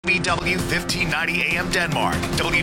BW 1590 AM Denmark,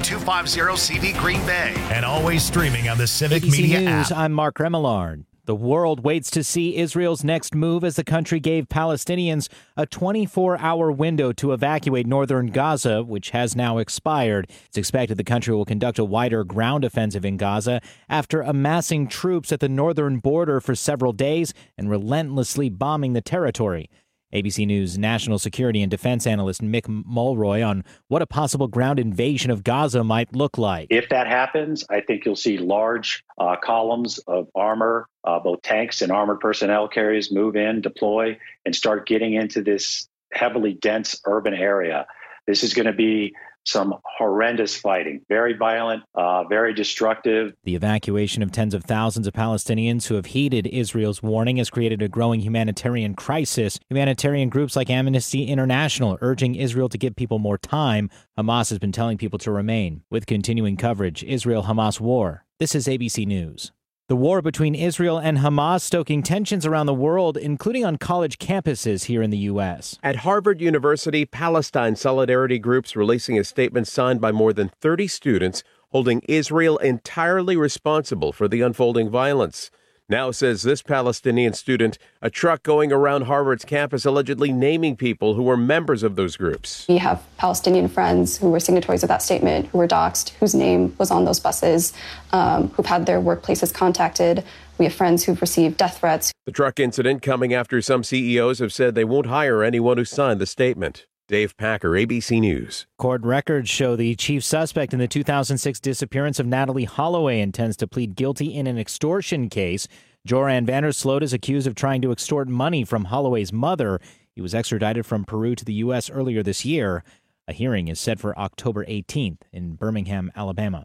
W250CV Green Bay, and always streaming on the Civic ABC Media News, app. I'm Mark Remillard. The world waits to see Israel's next move as the country gave Palestinians a 24-hour window to evacuate northern Gaza, which has now expired. It's expected the country will conduct a wider ground offensive in Gaza after amassing troops at the northern border for several days and relentlessly bombing the territory. ABC News national security and defense analyst Mick Mulroy on what a possible ground invasion of Gaza might look like. If that happens, I think you'll see large columns of armor, both tanks and armored personnel carriers move in, deploy, and start getting into this heavily dense urban area. This is going to be some horrendous fighting, very violent, very destructive. The evacuation of tens of thousands of Palestinians who have heeded Israel's warning has created a growing humanitarian crisis. Humanitarian groups like Amnesty International urging Israel to give people more time. Hamas has been telling people to remain. With continuing coverage, Israel-Hamas war. This is ABC News. The war between Israel and Hamas stoking tensions around the world, including on college campuses here in the U.S. At Harvard University, Palestine solidarity groups releasing a statement signed by more than 30 students holding Israel entirely responsible for the unfolding violence. Now, says this Palestinian student, a truck going around Harvard's campus allegedly naming people who were members of those groups. We have Palestinian friends who were signatories of that statement, who were doxxed, whose name was on those buses, who've had their workplaces contacted. We have friends who've received death threats. The truck incident coming after some CEOs have said they won't hire anyone who signed the statement. Dave Packer, ABC News. Court records show the chief suspect in the 2006 disappearance of Natalie Holloway intends to plead guilty in an extortion case. Joran Vandersloot is accused of trying to extort money from Holloway's mother. He was extradited from Peru to the U.S. earlier this year. A hearing is set for October 18th in Birmingham, Alabama.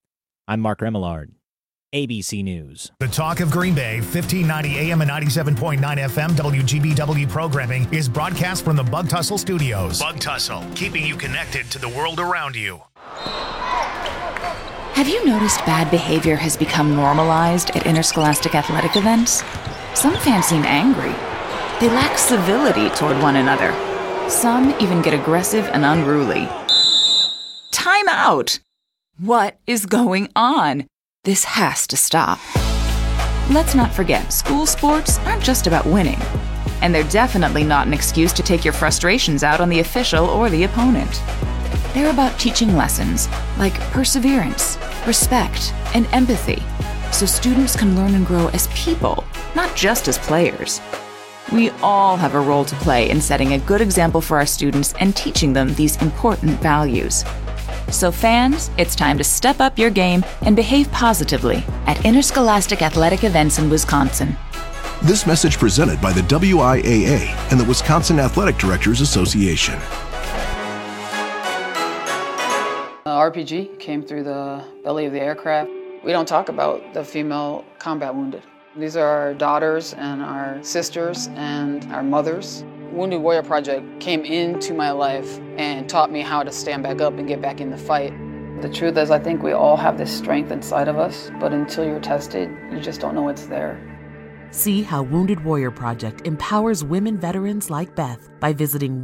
I'm Mark Remillard. ABC News. The Talk of Green Bay, 1590 AM and 97.9 FM WGBW programming is broadcast from the Bug Tussle Studios. Bug Tussle, keeping you connected to the world around you. Have you noticed bad behavior has become normalized at interscholastic athletic events? Some fans seem angry. They lack civility toward one another. Some even get aggressive and unruly. Time out! What is going on? This has to stop. Let's not forget, school sports aren't just about winning. And they're definitely not an excuse to take your frustrations out on the official or the opponent. They're about teaching lessons like perseverance, respect, and empathy, so students can learn and grow as people, not just as players. We all have a role to play in setting a good example for our students and teaching them these important values. So fans, it's time to step up your game and behave positively at interscholastic athletic events in Wisconsin. This message presented by the WIAA and the Wisconsin Athletic Directors Association. RPG came through the belly of the aircraft. We don't talk about the female combat wounded. These are our daughters and our sisters and our mothers. Wounded Warrior Project came into my life and taught me how to stand back up and get back in the fight. The truth is, I think we all have this strength inside of us, but until you're tested, you just don't know it's there. See how Wounded Warrior Project empowers women veterans like Beth by visiting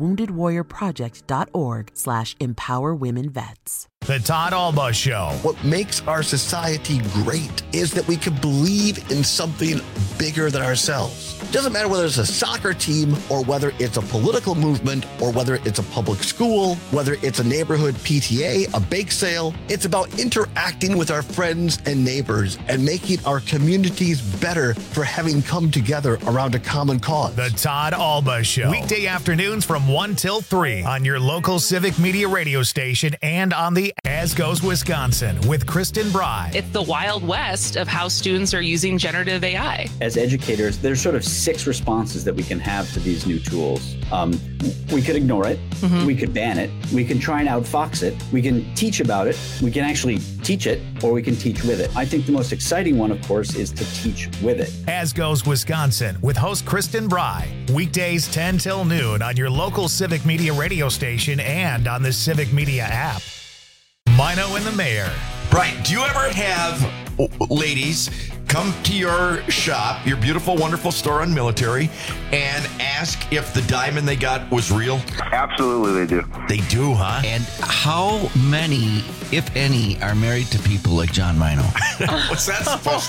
woundedwarriorproject.org/empowerwomenvets. The Todd Alba Show. What makes our society great is that we can believe in something bigger than ourselves. It doesn't matter whether it's a soccer team or whether it's a political movement or whether it's a public school, whether it's a neighborhood PTA, a bake sale. It's about interacting with our friends and neighbors and making our communities better for having come together around a common cause. The Todd Alba Show. Weekday afternoons from 1 till 3 on your local Civic Media radio station and on the As Goes Wisconsin with Kristen Bry. It's the Wild West of how students are using generative AI. As educators, there's sort of 6 responses that we can have to these new tools. We could ignore it. Mm-hmm. We could ban it. We can try and outfox it. We can teach about it. We can actually teach it, or we can teach with it. I think the most exciting one, of course, is to teach with it. As Goes Wisconsin with host Kristen Bry. Weekdays 10 till noon on your local Civic Media radio station and on the Civic Media app. Mino and the Mayor. Right. Do you ever have ladies come to your shop, your beautiful, wonderful store on Military, and ask if the diamond they got was real? Absolutely, they do. They do, huh? And how many, if any, are married to people like John Mino? What's that supposed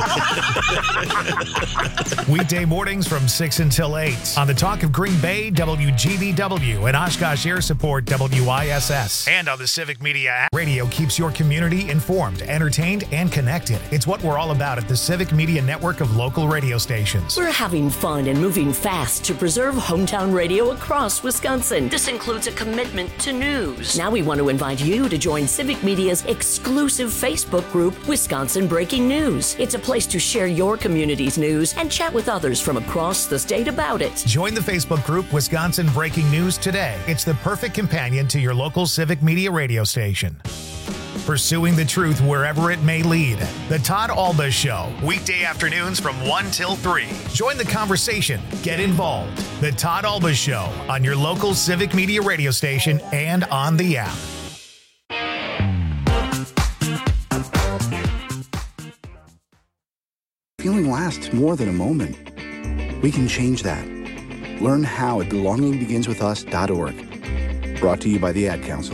to mean? Weekday mornings from 6 until 8 on the Talk of Green Bay, WGBW, and Oshkosh Air Support, WISS. And on the Civic Media app, radio keeps your community informed, entertained, and connected. It's what we're all about at the Civic Media network of local radio stations. We're having fun and moving fast to preserve hometown radio across Wisconsin. This includes a commitment to news. Now we want to invite you to join Civic Media's exclusive Facebook group, Wisconsin Breaking News. It's a place to share your community's news and chat with others from across the state about it. Join the Facebook group Wisconsin Breaking News today. It's the perfect companion to your local Civic Media radio station. Pursuing the truth wherever it may lead. The Todd Alba Show, weekday afternoons from 1 till 3. Join the conversation. Get involved. The Todd Alba Show on your local Civic Media radio station and on the app. Feeling lasts more than a moment. We can change that. Learn how at belongingbeginswithus.org. Brought to you by the Ad Council.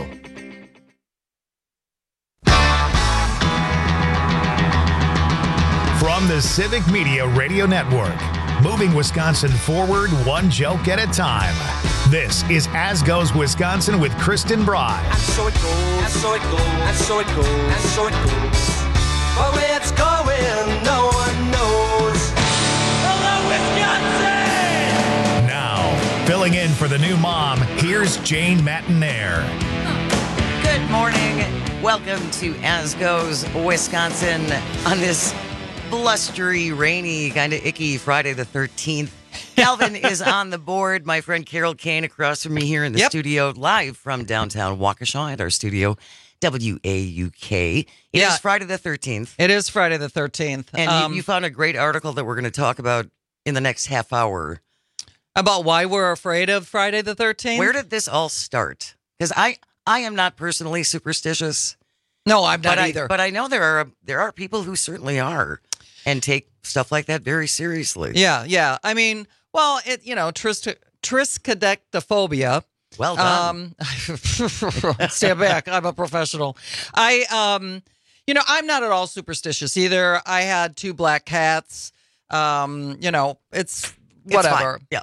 From the Civic Media Radio Network, moving Wisconsin forward one joke at a time. This is As Goes Wisconsin with Kristen Bride. And so it goes, and so it goes, and so it goes, and so it goes. But where it's going, no one knows. Hello, Wisconsin! Now, filling in for the new mom, here's Jane Matinaire. Good morning. Welcome to As Goes Wisconsin on this blustery, rainy, kind of icky Friday the 13th. Calvin is on the board. My friend Carol Kane across from me here in the studio, live from downtown Waukesha at our studio, WAUK. It is Friday the 13th. It is Friday the 13th. And you found a great article that we're going to talk about in the next half hour. About why we're afraid of Friday the 13th? Where did this all start? Because I am not personally superstitious. No, I'm not either. But I know there are people who certainly are. And take stuff like that very seriously. Yeah. I mean, well, triskaidekaphobia. Well done. Stand back. I'm a professional. I'm not at all superstitious either. I had 2 black cats. It's whatever. Yeah.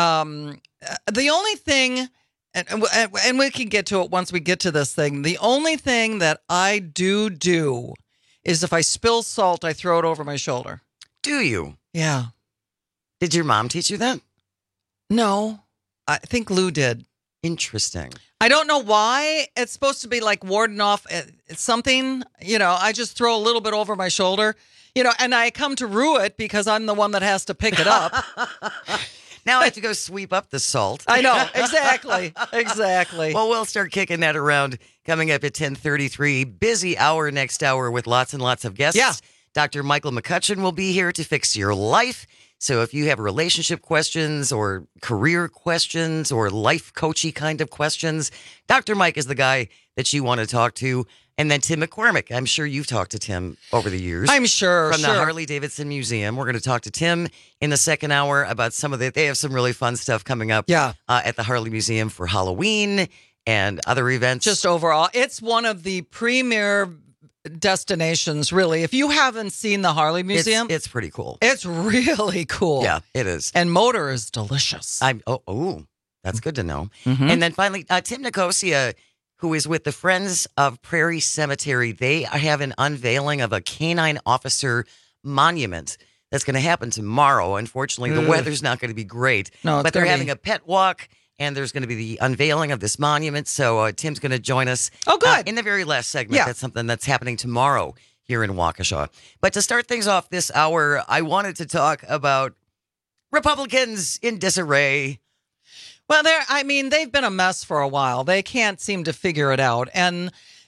The only thing, and we can get to it once we get to this thing. The only thing that I do is if I spill salt, I throw it over my shoulder. Do you? Yeah. Did your mom teach you that? No. I think Lou did. Interesting. I don't know why. It's supposed to be like warding off something. I just throw a little bit over my shoulder. And I come to rue it because I'm the one that has to pick it up. Now I have to go sweep up the salt. I know. Exactly. Well, we'll start kicking that around coming up at 10:33. Busy hour next hour with lots and lots of guests. Yeah. Dr. Michael McCutcheon will be here to fix your life. So if you have relationship questions or career questions or life coachy kind of questions, Dr. Mike is the guy that you want to talk to. And then Tim McCormick. I'm sure you've talked to Tim over the years. I'm sure. From the Harley-Davidson Museum. We're going to talk to Tim in the second hour about they have some really fun stuff coming up at the Harley Museum for Halloween and other events. Just overall, it's one of the premier destinations, really. If you haven't seen the Harley Museum, it's pretty cool. It's really cool. Yeah, it is. And motor is delicious. That's good to know. Mm-hmm. And then finally, Tim Nicosia, who is with the Friends of Prairie Cemetery. They have an unveiling of a canine officer monument that's going to happen tomorrow. Unfortunately, the weather's not going to be great. No, but they're having a pet walk, and there's going to be the unveiling of this monument. So Tim's going to join us. Oh, good. In the very last segment. Yeah. That's something that's happening tomorrow here in Waukesha. But to start things off this hour, I wanted to talk about Republicans in disarray. Well, they've been a mess for a while. They can't seem to figure it out. And,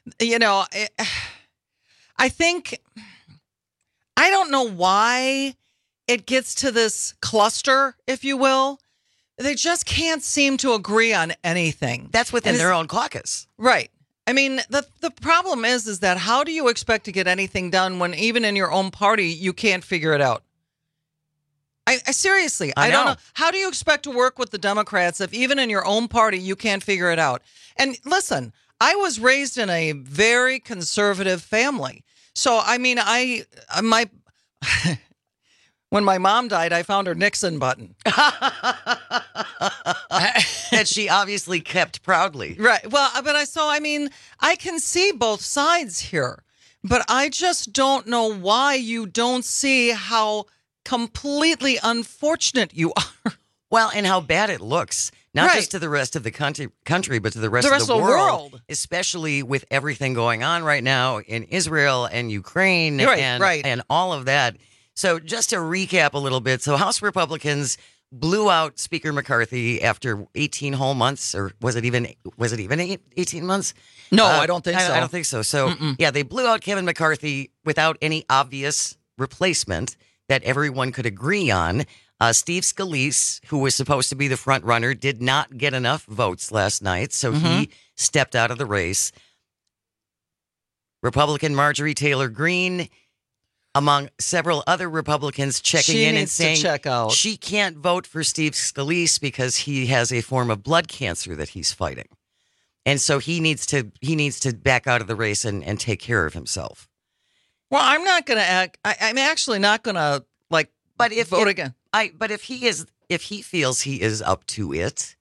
I think, I don't know why it gets to this cluster, if you will. They just can't seem to agree on anything. That's within their own caucus. Right. I mean, the problem is that how do you expect to get anything done when even in your own party you can't figure it out? I seriously, I don't know. How do you expect to work with the Democrats if even in your own party you can't figure it out? And listen, I was raised in a very conservative family. So, I mean, when my mom died, I found her Nixon button. That she obviously kept proudly. Right. Well, but I can see both sides here, but I just don't know why you don't see how completely unfortunate you are. Well, and how bad it looks, not just to the rest of the country, but to the rest of the world, especially with everything going on right now in Israel and Ukraine and all of that. So just to recap a little bit, so House Republicans blew out Speaker McCarthy after 18 whole months, or was it even 18 months? No, I don't think so. I don't think so. So, yeah, they blew out Kevin McCarthy without any obvious replacement that everyone could agree on. Steve Scalise, who was supposed to be the front runner, did not get enough votes last night, so he stepped out of the race. Republican Marjorie Taylor Greene, among several other Republicans, checking in and saying she can't vote for Steve Scalise because he has a form of blood cancer that he's fighting. And so he needs to back out of the race and take care of himself. Well, I'm not going to act. I'm actually not going to vote again. But if he feels he is up to it,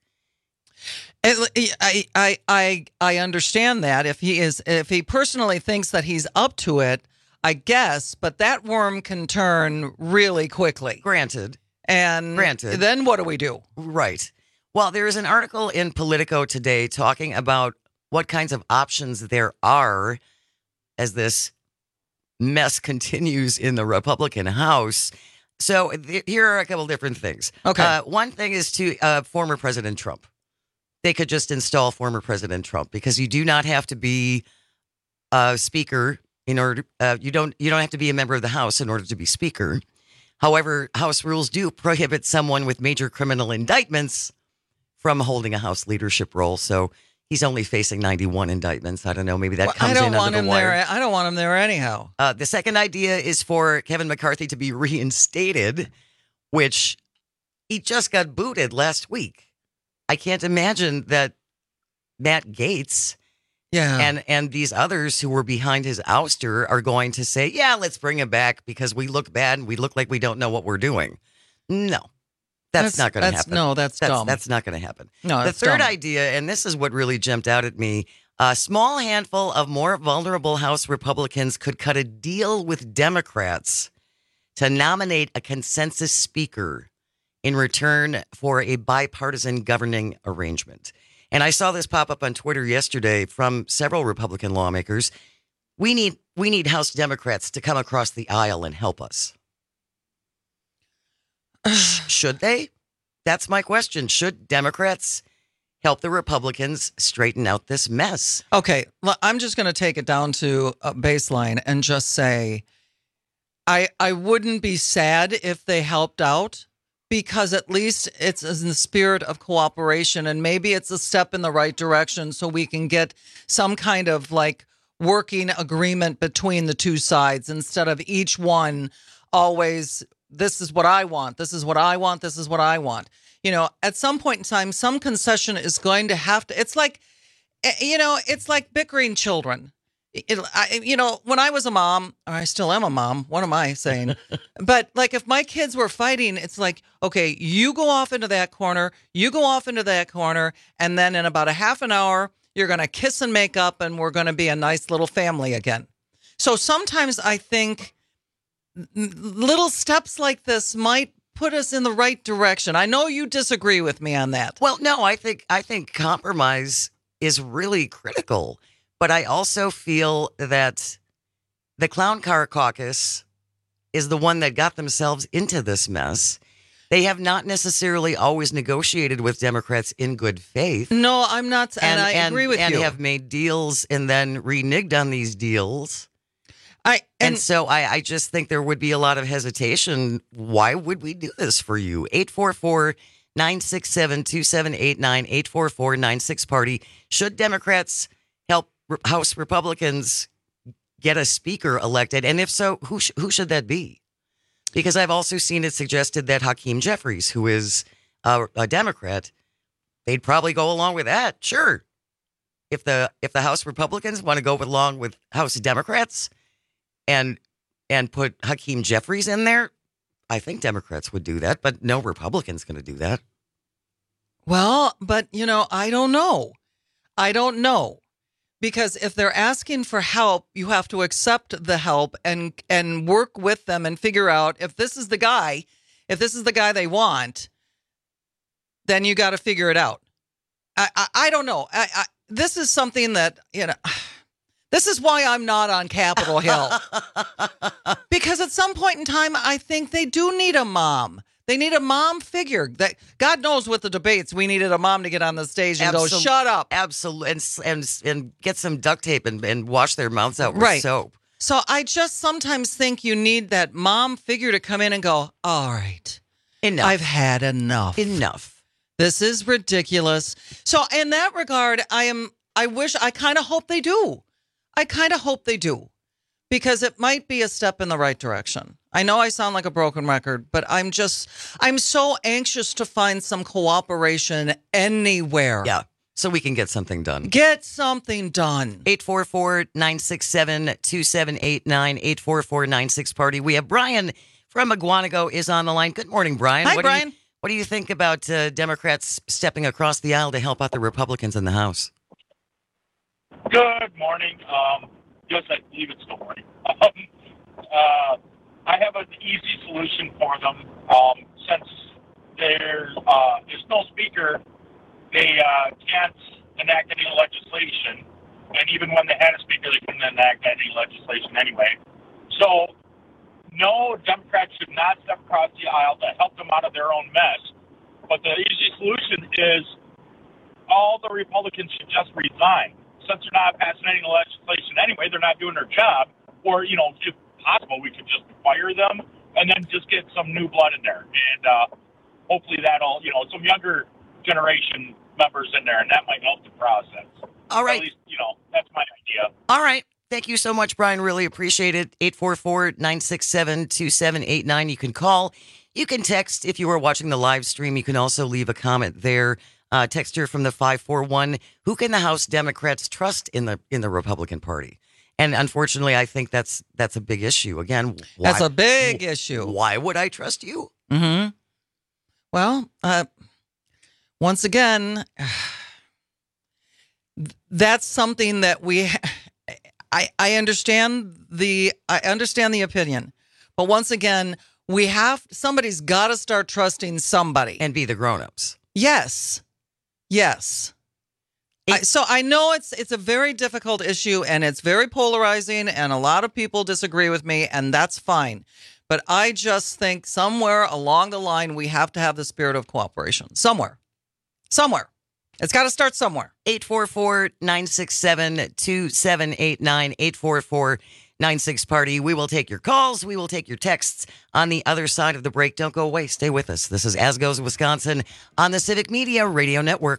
I understand that if he personally thinks that he's up to it, I guess. But that worm can turn really quickly. Granted. Then what do we do? Right. Well, there is an article in Politico today talking about what kinds of options there are as this mess continues in the Republican House. So here are a couple different things. Okay. One thing is to former President Trump. They could just install former President Trump because you do not have to be a speaker in order. You don't have to be a member of the House in order to be speaker. However, House rules do prohibit someone with major criminal indictments from holding a House leadership role. So he's only facing 91 indictments. I don't know. Maybe that comes in under the wire. I don't want him there anyhow. The second idea is for Kevin McCarthy to be reinstated, which he just got booted last week. I can't imagine that Matt Gaetz and these others who were behind his ouster are going to say, yeah, let's bring him back because we look bad and we look like we don't know what we're doing. No. That's not going to happen. No, that's dumb. That's not going to happen. No, the third idea, and this is what really jumped out at me, a small handful of more vulnerable House Republicans could cut a deal with Democrats to nominate a consensus speaker in return for a bipartisan governing arrangement. And I saw this pop up on Twitter yesterday from several Republican lawmakers. We need House Democrats to come across the aisle and help us. Should they? That's my question. Should Democrats help the Republicans straighten out this mess? Okay, I'm just going to take it down to a baseline and just say I wouldn't be sad if they helped out because at least it's in the spirit of cooperation and maybe it's a step in the right direction so we can get some kind of working agreement between the two sides instead of each one always, this is what I want, this is what I want, this is what I want. You know, at some point in time, some concession is going to have to, it's like bickering children. When I was a mom, or I still am a mom, what am I saying? But if my kids were fighting, it's like, okay, you go off into that corner, you go off into that corner, and then in about a half an hour, you're going to kiss and make up, and we're going to be a nice little family again. So sometimes I think little steps like this might put us in the right direction. I know you disagree with me on that. Well, no, I think compromise is really critical. But I also feel that the Clown Car Caucus is the one that got themselves into this mess. They have not necessarily always negotiated with Democrats in good faith. No, I'm not. And I agree with you. And have made deals and then reneged on these deals. And so I just think there would be a lot of hesitation. Why would we do this for you? 844-967-2789, 844-96-PARTY. Should Democrats help House Republicans get a speaker elected? And if so, who should that be? Because I've also seen it suggested that Hakeem Jeffries, who is a Democrat, they'd probably go along with that. Sure. If the House Republicans want to go along with House Democrats and put Hakeem Jeffries in there, I think Democrats would do that, but no Republican's going to do that. Well, but, I don't know. Because if they're asking for help, you have to accept the help and work with them and figure out if this is the guy they want, then you got to figure it out. I don't know. This is something that, this is why I'm not on Capitol Hill. Because at some point in time, I think they do need a mom. They need a mom figure. That God knows with the debates, we needed a mom to get on the stage and go, shut up. Absolutely. And get some duct tape and wash their mouths out with soap. So I just sometimes think you need that mom figure to come in and go, all right, enough. I've had enough. Enough. This is ridiculous. So in that regard, I kind of hope they do. Because it might be a step in the right direction. I know I sound like a broken record, but I'm so anxious to find some cooperation anywhere. Yeah, so we can get something done. 844-967-2789, 844-96-PARTY. We have Brian from Aguanago is on the line. Good morning, Brian. Hi, Brian. What do you think about Democrats stepping across the aisle to help out the Republicans in the House? Good morning. Yes, I believe it's still morning. I have an easy solution for them. Since there is no speaker, they can't enact any legislation. And even when they had a speaker, they couldn't enact any legislation anyway. So, no, Democrats should not step across the aisle to help them out of their own mess. But the easy solution is all the Republicans should just resign. Since they're not passing any legislation anyway, they're not doing their job. Or, if possible, we could just fire them and then just get some new blood in there. And hopefully that'll, some younger generation members in there, and that might help the process. All right. At least, that's my idea. All right. Thank you so much, Brian. Really appreciate it. 844-967-2789. You can call. You can text if you are watching the live stream. You can also leave a comment there. Text here from the 541. Who can the House Democrats trust in the Republican Party? And unfortunately, I think that's a big issue. Again, that's a big issue. Why would I trust you? Mm-hmm. Well, once again, that's something that I understand the opinion, but once again, somebody's got to start trusting somebody and be the grown-ups. Yes. So I know it's a very difficult issue and it's very polarizing and a lot of people disagree with me, and that's fine. But I just think somewhere along the line we have to have the spirit of cooperation. Somewhere. It's got to start somewhere. 844-967-2789, 844-96-PARTY. We will take your calls. We will take your texts on the other side of the break. Don't go away. Stay with us. This is As Goes Wisconsin on the Civic Media Radio Network.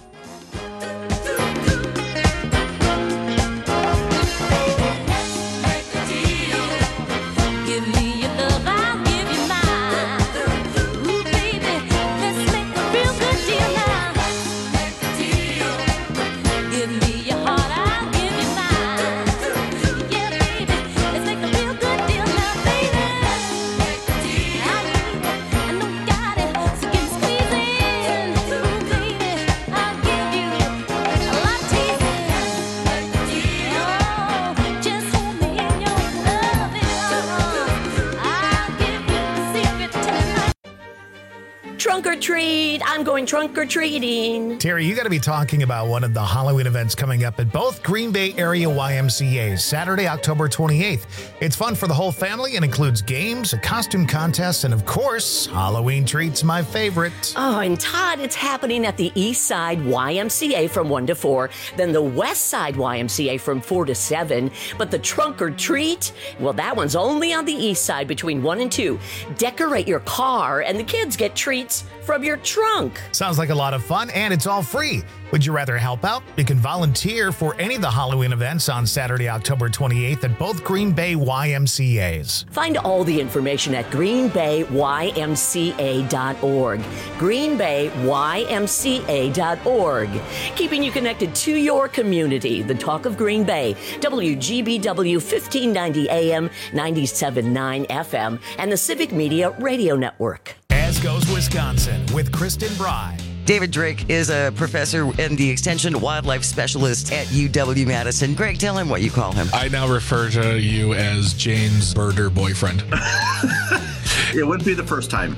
Trunk or treat. I'm going trunk or treating. Terry, you got to be talking about one of the Halloween events coming up at both Green Bay area YMCAs, Saturday, October 28th. It's fun for the whole family and includes games, a costume contest, and of course, Halloween treats, my favorite. Oh, and Todd, it's happening at the East Side YMCA from 1 to 4, then the West Side YMCA from 4 to 7. But the trunk or treat, well, that one's only on the East Side between 1 and 2. Decorate your car, and the kids get treats from your trunk. Sounds like a lot of fun, and it's all free. Would you rather help out? You can volunteer for any of the Halloween events on Saturday, October 28th at both Green Bay YMCAs. Find all the information at greenbayymca.org. greenbayymca.org. Keeping you connected to your community. The Talk of Green Bay. WGBW 1590 AM, 97.9 FM, and the Civic Media Radio Network. As Goes Wisconsin with Kristen Bry. David Drake is a professor and the Extension Wildlife Specialist at UW-Madison. Greg, tell him what you call him. I now refer to you as Jane's birder boyfriend. It wouldn't be the first time.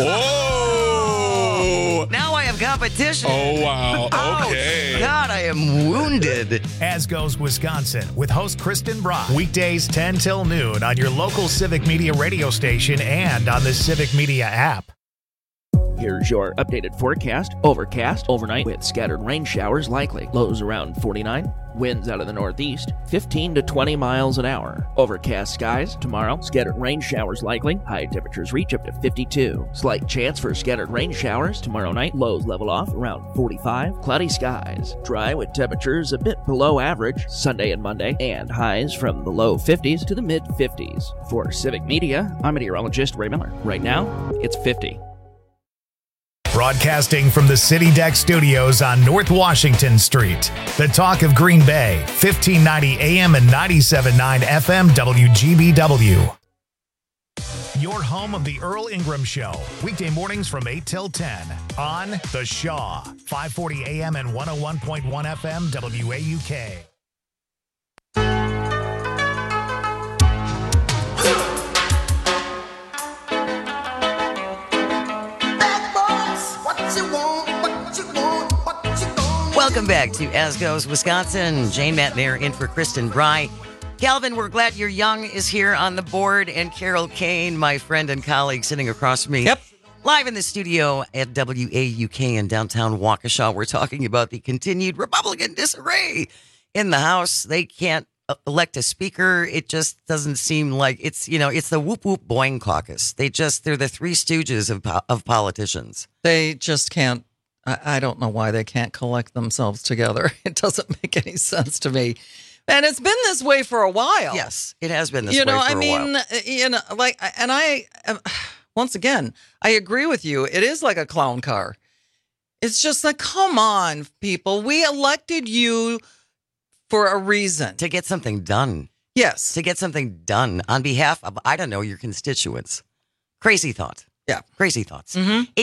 Whoa! Now I have competition. Oh, wow. Okay. Oh, God, I am wounded. As Goes Wisconsin with host Kristen Bry. Weekdays 10 till noon on your local Civic Media radio station and on the Civic Media app. Here's your updated forecast. Overcast overnight with scattered rain showers likely. Lows around 49. Winds out of the northeast, 15 to 20 miles an hour. Overcast skies tomorrow. Scattered rain showers likely. High temperatures reach up to 52. Slight chance for scattered rain showers tomorrow night. Lows level off around 45. Cloudy skies. Dry with temperatures a bit below average Sunday and Monday. And highs from the low 50s to the mid 50s. For Civic Media, I'm meteorologist Ray Miller. Right now, it's 50. Broadcasting from the City Deck Studios on North Washington Street. The Talk of Green Bay, 1590 AM and 97.9 FM WGBW. Your home of the Earl Ingram Show. Weekday mornings from 8 till 10 on The Shaw, 540 AM and 101.1 FM WAUK. Welcome back to As Goes Wisconsin. Jane Matnair in for Kristen Bry. Calvin, we're glad you're young is here on the board, and Carol Kane, my friend and colleague, sitting across from me. Yep. Live in the studio at WAUK in downtown Waukesha. We're talking about the continued Republican disarray in the House. They can't elect a speaker. It just doesn't seem like it's the whoop whoop boing caucus. They're the three stooges of politicians. They just can't. I don't know why they can't collect themselves together. It doesn't make any sense to me. And it's been this way for a while. Yes, it has been this way for a while. Once again, I agree with you. It is like a clown car. It's just like, come on, people. We elected you for a reason. To get something done. Yes. To get something done on behalf of, your constituents. Crazy thought. Yeah. Crazy thoughts.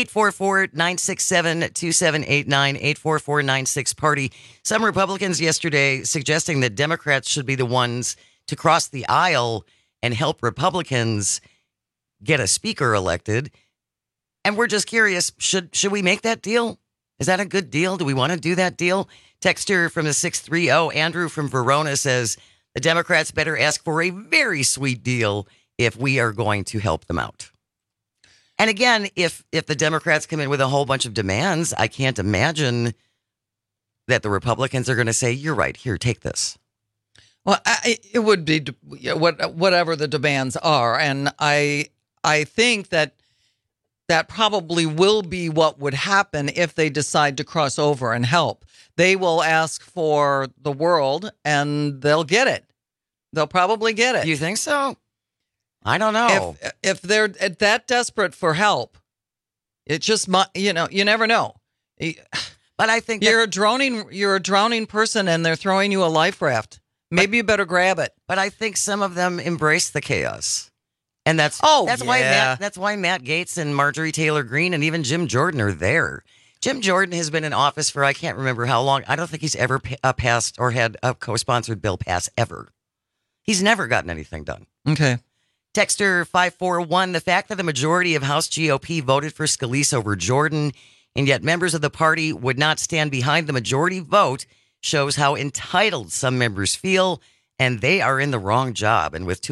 844-967-2789, 844-96-PARTY. Some Republicans yesterday suggesting that Democrats should be the ones to cross the aisle and help Republicans get a speaker elected. And we're just curious, should we make that deal? Is that a good deal? Do we want to do that deal? Texter from the 630, Andrew from Verona, says the Democrats better ask for a very sweet deal if we are going to help them out. And again, if the Democrats come in with a whole bunch of demands, I can't imagine that the Republicans are going to say, you're right, here, take this. Well, it would be whatever the demands are. And I think that probably will be what would happen if they decide to cross over and help. They will ask for the world and they'll get it. They'll probably get it. You think so? I don't know. If they're that desperate for help, it just you never know. But I think you're a drowning person, and they're throwing you a life raft. Maybe you better grab it. But I think some of them embrace the chaos, and that's why Matt Gaetz and Marjorie Taylor Greene and even Jim Jordan are there. Jim Jordan has been in office for I can't remember how long. I don't think he's ever passed or had a co-sponsored bill pass ever. He's never gotten anything done. Okay. Texter 541, the fact that the majority of House GOP voted for Scalise over Jordan, and yet members of the party would not stand behind the majority vote, shows how entitled some members feel, and they are in the wrong job. And with